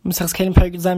The last few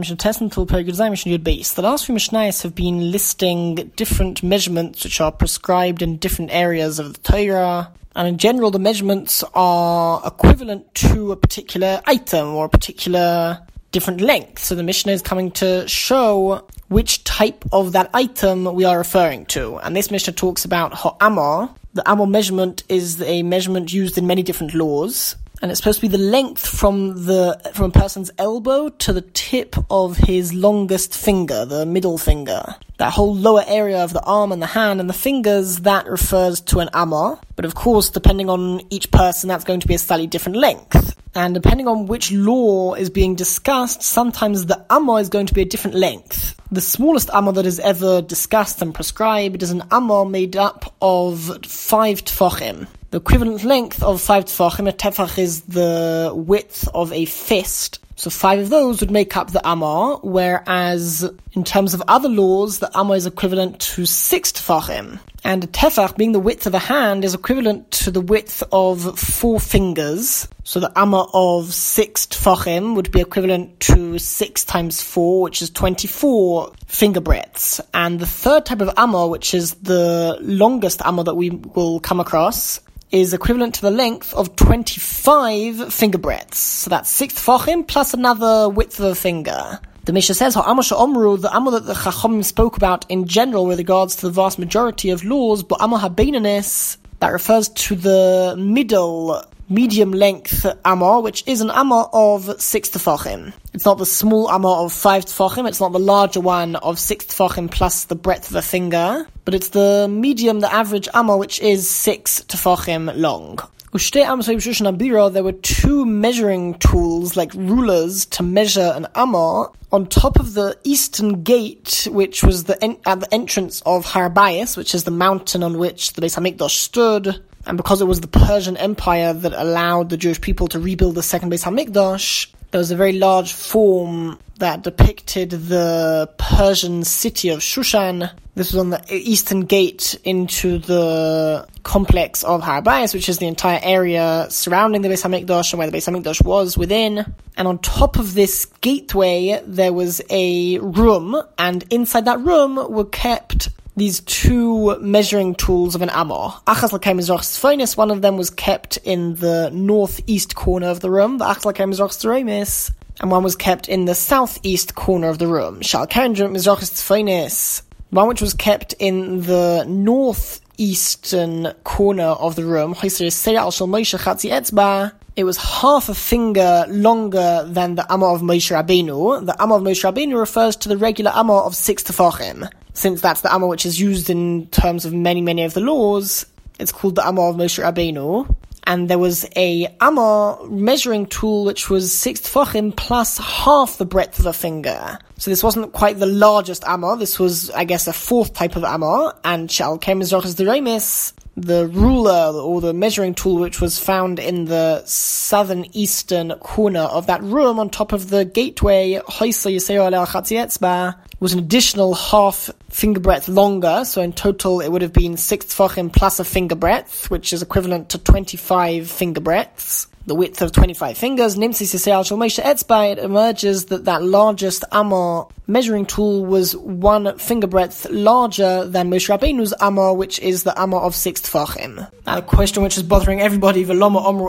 Mishnayos have been listing different measurements which are prescribed in different areas of the Torah, and in general the measurements are equivalent to a particular item or a particular different length. So the Mishnah is coming to show which type of that item we are referring to. And this Mishnah talks about ha'amah. The amah measurement is a measurement used in many different laws. And it's supposed to be the length from a person's elbow to the tip of his longest finger, the middle finger. That whole lower area of the arm and the hand and the fingers, that refers to an amah. But of course, depending on each person, that's going to be a slightly different length. And depending on which law is being discussed, sometimes the amah is going to be a different length. The smallest amah that is ever discussed and prescribed is an amah made up of 5 tefachim. The equivalent length of 5 tefachim, a tefach is the width of a fist. So 5 of those would make up the amah, whereas in terms of other laws, the amah is equivalent to 6 tefachim. And a tefach, being the width of a hand, is equivalent to the width of 4 fingers. So the amah of 6 tefachim would be equivalent to 6 times 4, which is 24 finger breadths. And the third type of amah, which is the longest amah that we will come across, is equivalent to the length of 25 finger breadths. So that's 6 tefachim plus another width of a finger. The Mishnah says, ha'amah she'omru, the amah that the Chachamim spoke about in general with regards to the vast majority of laws, but amah ha'beinanis, that refers to the medium length amah, which is an amah of 6 tefachim. It's not the small amah of 5 tefachim, it's not the larger one of 6 tefachim plus the breadth of a finger, but it's the medium, the average amah, which is 6 tefachim long. There were 2 measuring tools, like rulers, to measure an amah on top of the eastern gate, which was at the entrance of Har Bayis, which is the mountain on which the Beis HaMikdash stood. And because it was the Persian Empire that allowed the Jewish people to rebuild the second Beis HaMikdash, there was a very large form that depicted the Persian city of Shushan. This was on the eastern gate into the complex of Har Bayis, which is the entire area surrounding the Beis HaMikdash and where the Beis HaMikdash was within. And on top of this gateway, there was a room, and inside that room were kept these 2 measuring tools of an amah. Achas l'kei mizrach tzfonis, one of them was kept in the northeast corner of the room, the achas l'kei mizrach tzromis, and one was kept in the southeast corner of the room. Shal keren mizrach tzfonis, one which was kept in the northeastern corner of the room, it was half a finger longer than the amah of Moshe Rabbeinu. The amah of Moshe Rabbeinu refers to the regular amah of 6 tefachim. Since that's the amah which is used in terms of many of the laws, it's called the amah of Moshe Rabbeinu. And there was a amah measuring tool which was 6 tefachim plus half the breadth of a finger. So this wasn't quite the largest amah. This was, I guess, a 4th type of amah. And shal kei mizrach tzromis, the ruler or the measuring tool which was found in the southern eastern corner of that room on top of the gateway, was an additional half finger breadth longer. So in total it would have been 6 tefachim plus a finger breadth, which is equivalent to 25 finger breadths. The width of 25 fingers. It emerges that largest amah measuring tool was 1 finger breadth larger than Moshe Rabbeinu's amah, which is the amah of 6 tefachim. Now the question which is bothering everybody, why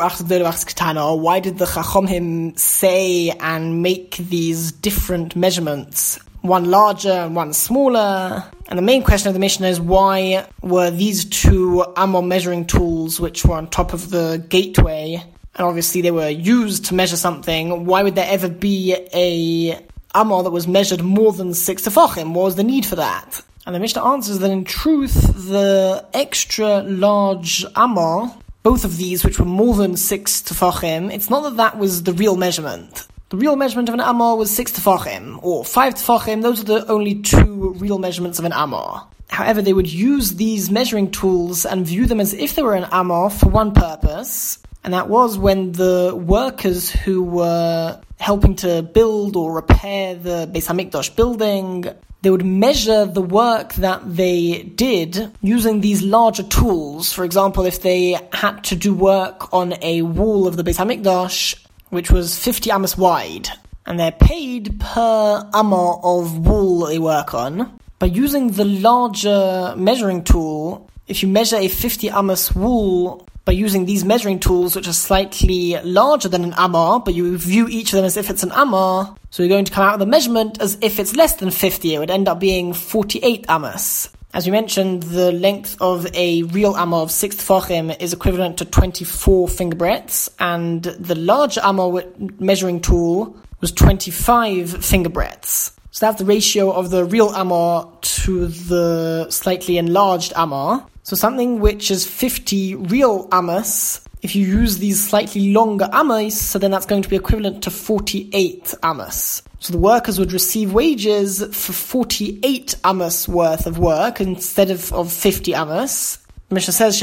did the Chachamim say and make these different measurements? One larger and one smaller. And the main question of the Mishnah is, why were these 2 amah measuring tools which were on top of the gateway, and obviously they were used to measure something, why would there ever be a amah that was measured more than 6 tefachim? What was the need for that? And the Mishnah answers that in truth, the extra large amah, both of these which were more than 6 tefachim, it's not that was the real measurement. The real measurement of an amah was 6 tefachim, or 5 tefachim. Those are the only 2 real measurements of an amah. However, they would use these measuring tools and view them as if they were an amah for one purpose, and that was when the workers who were helping to build or repair the Beis HaMikdash building, they would measure the work that they did using these larger tools. For example, if they had to do work on a wall of the Beis HaMikdash, which was 50 amos wide, and they're paid per amma of wool they work on. By using the larger measuring tool, if you measure a 50 ammas wool by using these measuring tools, which are slightly larger than an amma, but you view each of them as if it's an amma, so you're going to come out with a measurement as if it's less than 50. It would end up being 48 ammas. As we mentioned, the length of a real amma of 6 tefachim is equivalent to 24 finger breadths, and the larger amma measuring tool was 25 finger breadths. So that's the ratio of the real amma to the slightly enlarged amma. So something which is 50 real ammas, if you use these slightly longer ammas, so then that's going to be equivalent to 48 ammas. So the workers would receive wages for 48 ammas worth of work instead of 50 ammas. The Mishnah says,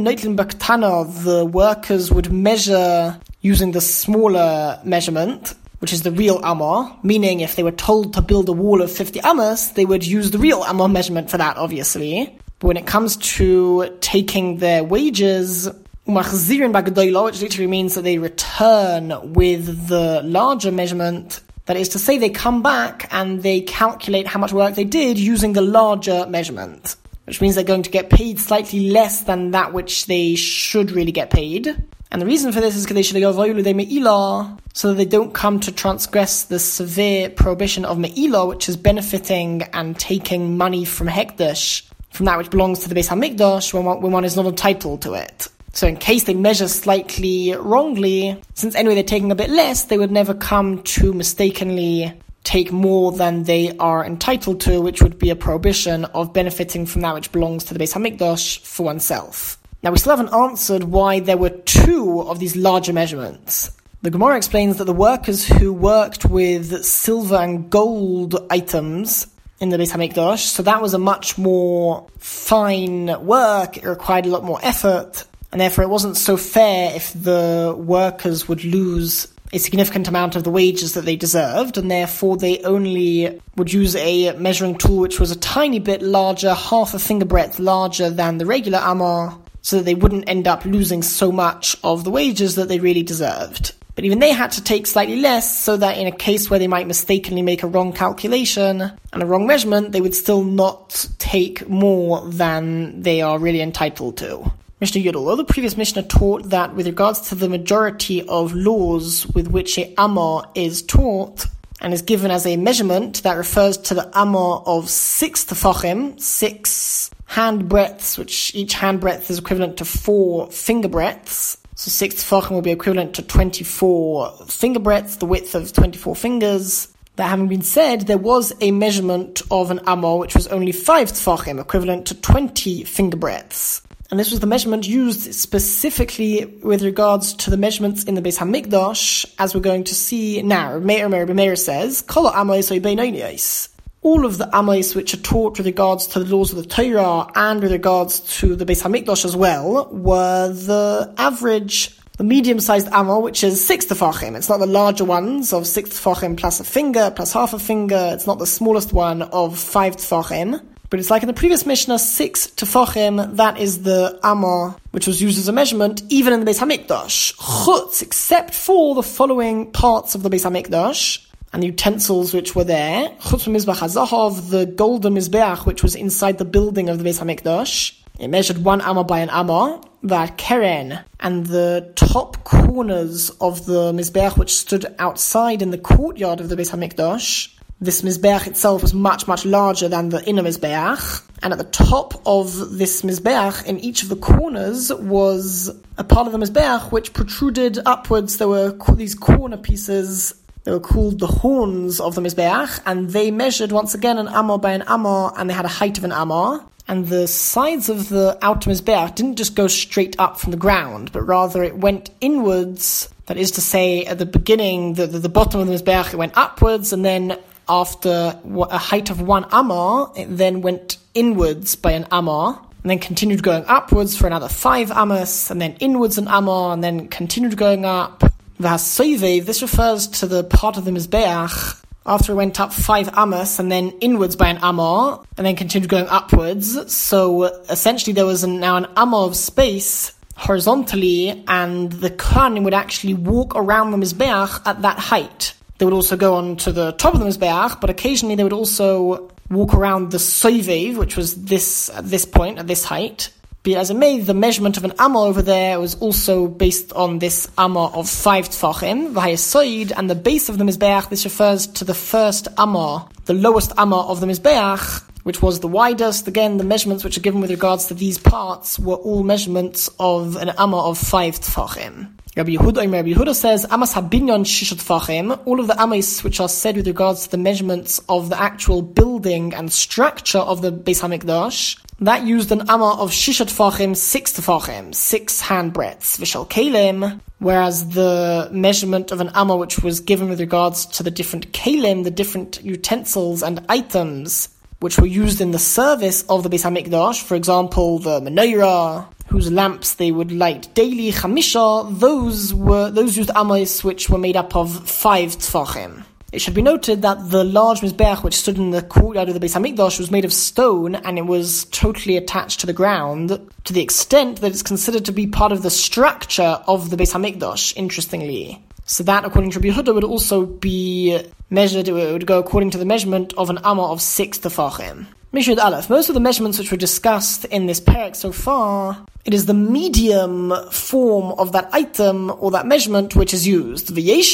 the workers would measure using the smaller measurement, which is the real amma, meaning if they were told to build a wall of 50 ammas, they would use the real amma measurement for that, obviously. But when it comes to taking their wages, which literally means that they return with the larger measurement, that is to say they come back and they calculate how much work they did using the larger measurement, which means they're going to get paid slightly less than that which they should really get paid. And the reason for this is because so that they don't come to transgress the severe prohibition of me'ilah, which is benefiting and taking money from hekdesh, from that which belongs to the Beis HaMikdash when one is not entitled to it. So in case they measure slightly wrongly, since anyway they're taking a bit less, they would never come to mistakenly take more than they are entitled to, which would be a prohibition of benefiting from that which belongs to the Beis HaMikdash for oneself. Now we still haven't answered why there were two of these larger measurements. The Gemara explains that the workers who worked with silver and gold items in the Beis HaMikdash, so that was a much more fine work, it required a lot more effort, and therefore it wasn't so fair if the workers would lose a significant amount of the wages that they deserved, and therefore they only would use a measuring tool which was a tiny bit larger, half a finger breadth larger than the regular amma, so that they wouldn't end up losing so much of the wages that they really deserved. But even they had to take slightly less, so that in a case where they might mistakenly make a wrong calculation and a wrong measurement, they would still not take more than they are really entitled to. Mishnah Yud, although the previous Mishnah taught that with regards to the majority of laws with which a amma is taught and is given as a measurement, that refers to the amma of 6 tefachim, 6 hand breadths, which each hand breadth is equivalent to 4 finger breadths. So 6 tefachim will be equivalent to 24 finger breadths, the width of 24 fingers. That having been said, there was a measurement of an amma which was only 5 tefachim, equivalent to 20 finger breadths. And this was the measurement used specifically with regards to the measurements in the Beis HaMikdash, as we're going to see now. Rabbi Meir says, all of the amais which are taught with regards to the laws of the Torah and with regards to the Beis HaMikdash as well, were the average, the medium-sized amma, which is 6 tefachim. It's not the larger ones of 6 tefachim plus a finger, plus half a finger. It's not the smallest one of 5 tefachim. But it's like in the previous Mishnah, 6 tefachim, that is the amma, which was used as a measurement, even in the Beis HaMikdash. Chutz, except for the following parts of the Beis HaMikdash, and the utensils which were there. Chutz Mizbach HaZahav, the golden Mizbeach, which was inside the building of the Beis HaMikdash. It measured 1 amma by an amma. That keren, and the top corners of the Mizbeach, which stood outside in the courtyard of the Beis HaMikdash, this Mizbeach itself was much, much larger than the inner Mizbeach. And at the top of this Mizbeach, in each of the corners, was a part of the Mizbeach which protruded upwards. There were these corner pieces. They were called the horns of the Mizbeach, and they measured, once again, an amma by an amma, and they had a height of an amma. And the sides of the outer Mizbeach didn't just go straight up from the ground, but rather it went inwards. That is to say, at the beginning, the bottom of the Mizbeach, it went upwards, and then after a height of 1 amma, it then went inwards by an amma, and then continued going upwards for another 5 ammas, and then inwards an amma, and then continued going up. V'hasoivev, this refers to the part of the Mizbeach after it went up 5 ammas, and then inwards by an amma, and then continued going upwards. So essentially there was now an amma of space horizontally, and the Kohanim would actually walk around the Mizbeach at that height. they would also go on to the top of the Mizbeach, but occasionally they would also walk around the Soivev, which was at this point, at this height. Be as it may, the measurement of an Amma over there was also based on this Amma of 5 Tfachim, V'hayesoid, and the base of the Mizbeach, this refers to the first Amma, the lowest Amma of the Mizbeach, which was the widest. Again, the measurements which are given with regards to these parts were all measurements of an Amma of 5 Tfachim. Rabbi Yehuda says, Amas habinyon shishat tfachim, all of the amas which are said with regards to the measurements of the actual building and structure of the Beis HaMikdash, that used an amma of shishat tfachim, 6 tfachim, 6 handbreadths, v'shal kelim, whereas the measurement of an amma which was given with regards to the different kelim, the different utensils and items which were used in the service of the Beis HaMikdash, for example, the menorah, whose lamps they would light daily, chamisha, those used amas which were made up of 5 tfachim. It should be noted that the large Mizbeach which stood in the courtyard of the Beis HaMikdash was made of stone, and it was totally attached to the ground, to the extent that it's considered to be part of the structure of the Beis HaMikdash, interestingly. So that, according to Rabbi Yehuda, would also be measured, it would go according to the measurement of an amma of 6 tefachim. Mishud Aleph, most of the measurements which were discussed in this parak so far, it is the medium form of that item or that measurement which is used.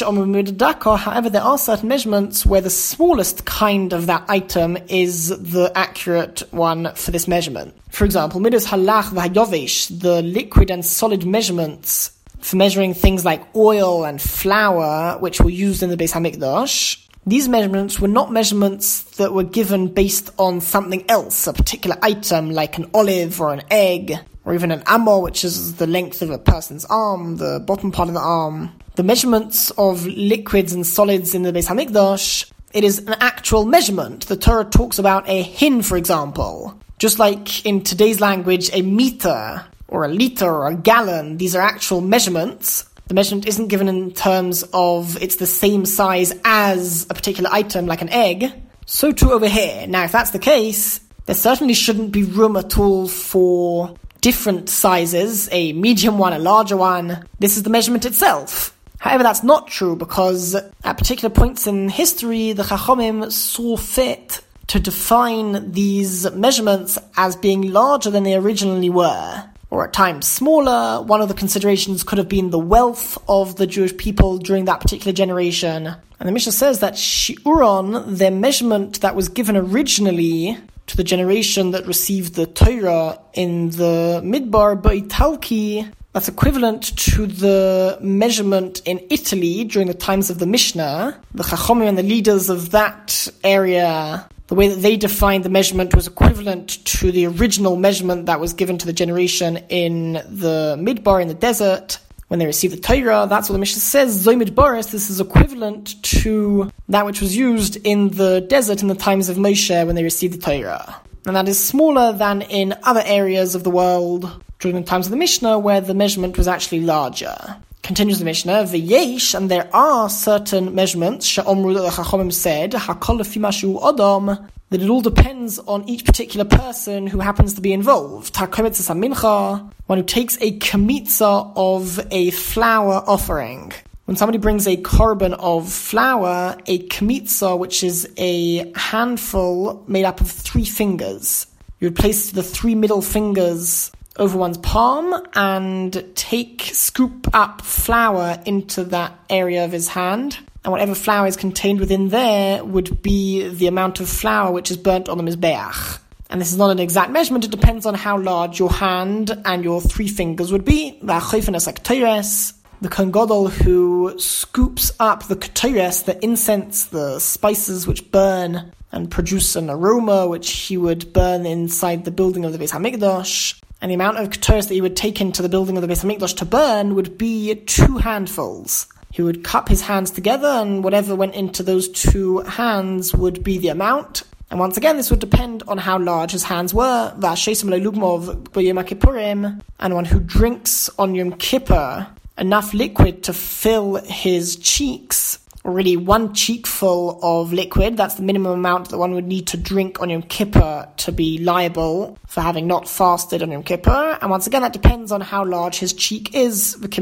However, there are certain measurements where the smallest kind of that item is the accurate one for this measurement. For example, midas halach v'hayovesh, the liquid and solid measurements for measuring things like oil and flour, which were used in the Beis HaMikdash. These measurements were not measurements that were given based on something else, a particular item like an olive or an egg, or even an amma, which is the length of a person's arm, the bottom part of the arm. The measurements of liquids and solids in the Beis HaMikdash, it is an actual measurement. The Torah talks about a hin, for example. Just like in today's language, a meter, or a liter, or a gallon, these are actual measurements. The measurement isn't given in terms of it's the same size as a particular item, like an egg. So too over here. Now, if that's the case, there certainly shouldn't be room at all for different sizes, a medium one, a larger one. This is the measurement itself. However, that's not true, because at particular points in history, the Chachamim saw fit to define these measurements as being larger than they originally were, or at times smaller. One of the considerations could have been the wealth of the Jewish people during that particular generation. And the Mishnah says that Shi'uron, their measurement that was given originally to the generation that received the Torah in the Midbar Baitalki, that's equivalent to the measurement in Italy during the times of the Mishnah. The Chachamim and the leaders of that area, the way that they defined the measurement was equivalent to the original measurement that was given to the generation in the Midbar, in the desert, when they received the Torah. That's what the Mishnah says. Zoi Midbaris, this is equivalent to that which was used in the desert in the times of Moshe when they received the Torah. And that is smaller than in other areas of the world during the times of the Mishnah, where the measurement was actually larger. Continues the Mishnah, V'yesh, and there are certain measurements, She'omru, that the Chachamim said, Hakol lefi mashu odom, that it all depends on each particular person who happens to be involved. HaKometzes HaMincha, one who takes a kmitza of a flour offering. When somebody brings a korban of flour, a kmitza, which is a handful made up of 3 fingers, you would place the 3 middle fingers over one's palm and scoop up flour into that area of his hand. And whatever flour is contained within there would be the amount of flour which is burnt on the Mizbeach. And this is not an exact measurement, it depends on how large your hand and your 3 fingers would be. The Kohen Gadol who scoops up the ketores, the incense, the spices which burn and produce an aroma which he would burn inside the building of the Beis HaMikdash. And the amount of ketores that he would take into the building of the Beis HaMikdash to burn would be 2 handfuls. He would cup his hands together, and whatever went into those 2 hands would be the amount. And once again, this would depend on how large his hands were. And one who drinks on Yom Kippur enough liquid to fill his cheeks already 1 cheekful of liquid. That's the minimum amount that one would need to drink on Yom Kippur to be liable for having not fasted on Yom Kippur. And once again, that depends on how large his cheek is. And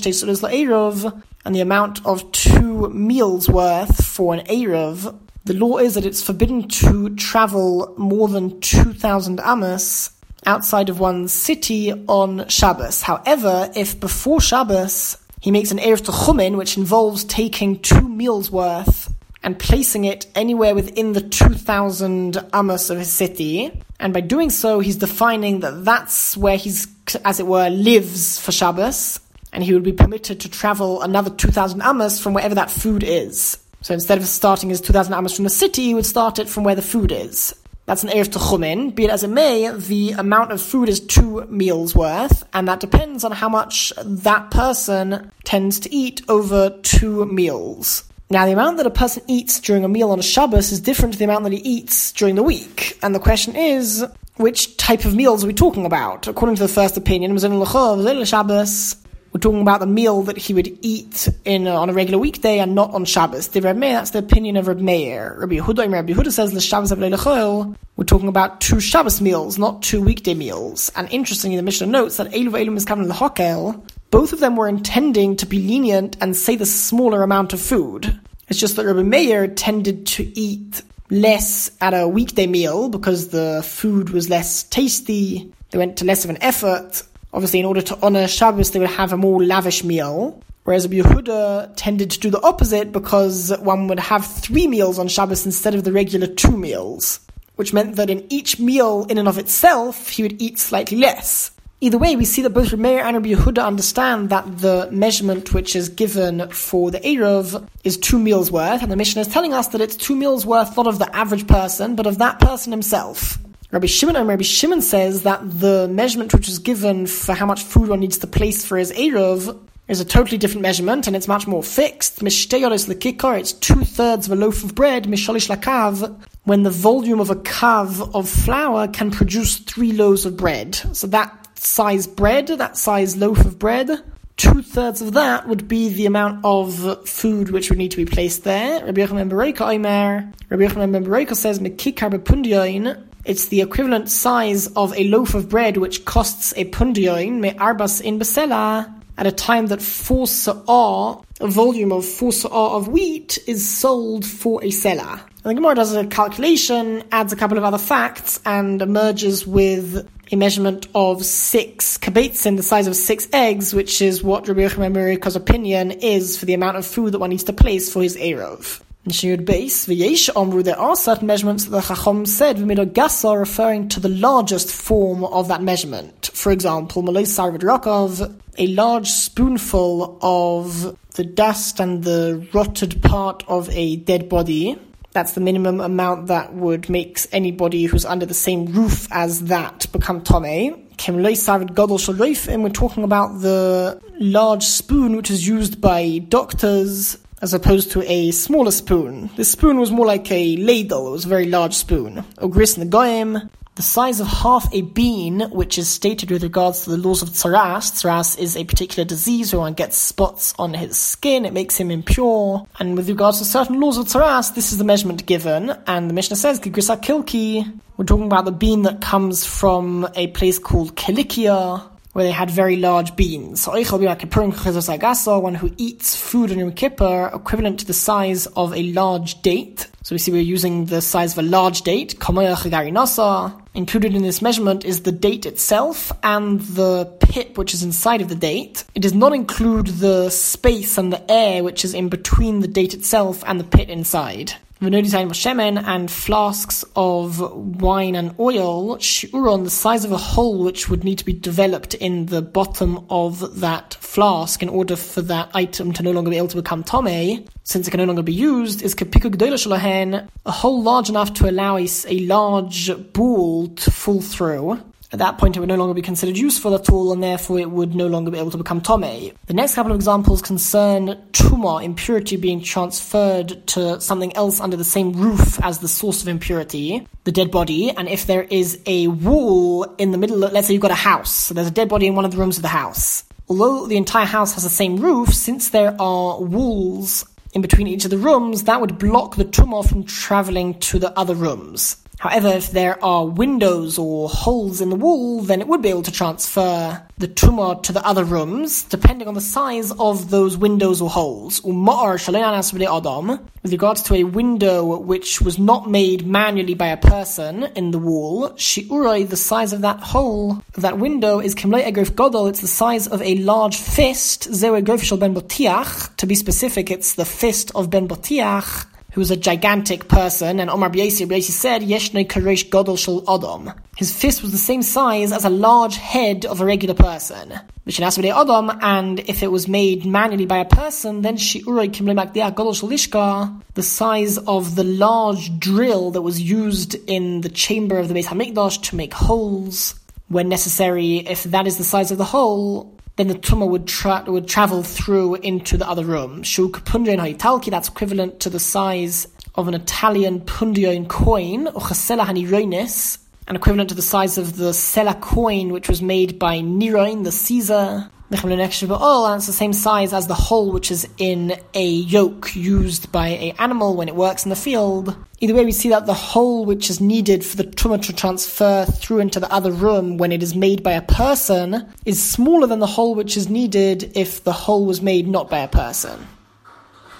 the amount of 2 meals worth for an Erev. The law is that it's forbidden to travel more than 2,000 amos outside of one's city on Shabbos. However, if before Shabbos he makes an Erev Techumin, which involves taking 2 meals worth and placing it anywhere within the 2,000 amos of his city, and by doing so he's defining that that's where he's, as it were, lives for Shabbos, and he would be permitted to travel another 2,000 amos from wherever that food is. So instead of starting his 2,000 amos from the city, he would start it from where the food is. That's an Erev Techumin. Be it as it may, the amount of food is 2 meals worth, and that depends on how much that person tends to eat over 2 meals. Now, the amount that a person eats during a meal on a Shabbos is different to the amount that he eats during the week. And the question is, which type of meals are we talking about? According to the first opinion, we're talking about the meal that he would eat on a regular weekday and not on Shabbos. That's the opinion of Reb Meir. Rabbi Yehuda says, we're talking about 2 Shabbos meals, not 2 weekday meals. And interestingly, the Mishnah notes that both of them were intending to be lenient and say the smaller amount of food. It's just that Rabbi Meir tended to eat less at a weekday meal because the food was less tasty. They went to less of an effort. Obviously, in order to honor Shabbos, they would have a more lavish meal. Whereas Rabbi Yehuda tended to do the opposite because one would have 3 meals on Shabbos instead of the regular 2 meals. Which meant that in each meal, in and of itself, he would eat slightly less. Either way, we see that both Rabbi Meir and Rabbi Yehuda understand that the measurement which is given for the Erev is 2 meals worth. And the Mishnah is telling us that it's 2 meals worth not of the average person, but of that person himself. Rabbi Shimon says that the measurement which is given for how much food one needs to place for his Erev is a totally different measurement, and it's much more fixed. It's 2/3 of a loaf of bread, misholish lakav, when the volume of a kav of flour can produce 3 loaves of bread. So that size loaf of bread, 2/3 of that would be the amount of food which would need to be placed there. Rabbi Yochanan ben Bereika says, mekikar bepundioin, it's the equivalent size of a loaf of bread which costs a pundioin, me arbas in besela, at a time that 4 sa'ah, a volume of 4 sa'ah of wheat, is sold for a selah. And the Gemara does a calculation, adds a couple of other facts, and emerges with a measurement of 6 kabetzin, the size of 6 eggs, which is what Rabbi Yochanan ben Bereika's opinion is for the amount of food that one needs to place for his Erev. In Shiyud Beis, V'yesh Omru, there are certain measurements that the Chacham said, V'mido Gasa, referring to the largest form of that measurement. For example, Malay Sarvad Rakov, a large spoonful of the dust and the rotted part of a dead body. That's the minimum amount that would make anybody who's under the same roof as that become Tomei. We're talking about the large spoon which is used by doctors as opposed to a smaller spoon. This spoon was more like a ladle. It was a very large spoon. Ogris Nagoyim, the size of half a bean, which is stated with regards to the laws of tsaras. Tsaras is a particular disease where one gets spots on his skin. It makes him impure. And with regards to certain laws of tsaras, this is the measurement given. And the Mishnah says, Gigrisa Kilki, we're talking about the bean that comes from a place called Kilikia, where they had very large beans. So one who eats food on Yom Kippur equivalent to the size of a large date. So we see we're using the size of a large date. Included in this measurement is the date itself and the pip which is inside of the date. It does not include the space and the air which is in between the date itself and the pit inside. And flasks of wine and oil, shi'uron, the size of a hole which would need to be developed in the bottom of that flask in order for that item to no longer be able to become tomei, since it can no longer be used, is kapiku g'dola shalahen, a hole large enough to allow a large ball to fall through. At that point, it would no longer be considered useful at all, and therefore it would no longer be able to become tomei. The next couple of examples concern tumah, impurity being transferred to something else under the same roof as the source of impurity, the dead body. And if there is a wall in the middle, let's say you've got a house, so there's a dead body in one of the rooms of the house. Although the entire house has the same roof, since there are walls in between each of the rooms, that would block the tumah from traveling to the other rooms. However, if there are windows or holes in the wall, then it would be able to transfer the tumah to the other rooms, depending on the size of those windows or holes. With regards to a window which was not made manually by a person in the wall, shi'urai, the size of that hole, of that window, is kimloi egrif gadol, it's the size of a large fist, zeu egrif shel ben botiach, to be specific, it's the fist of ben botiach, who was a gigantic person, and Omar B'Yasi said, Yeshnei karesh gadol shel adam. His fist was the same size as a large head of a regular person. And if it was made manually by a person, then shi'urei kimlei makdiach gadol shel lishka, the size of the large drill that was used in the chamber of the Beit HaMikdash to make holes when necessary. If that is the size of the hole, then the tumah would travel through into the other room. Shu k'pundyon ha'italki, that's equivalent to the size of an Italian pundyon coin, or chesela hanironis, and equivalent to the size of the sela coin, which was made by Neron, the Caesar. And it's the same size as the hole which is in a yoke used by an animal when it works in the field. Either way, we see that the hole which is needed for the tumah to transfer through into the other room when it is made by a person is smaller than the hole which is needed if the hole was made not by a person.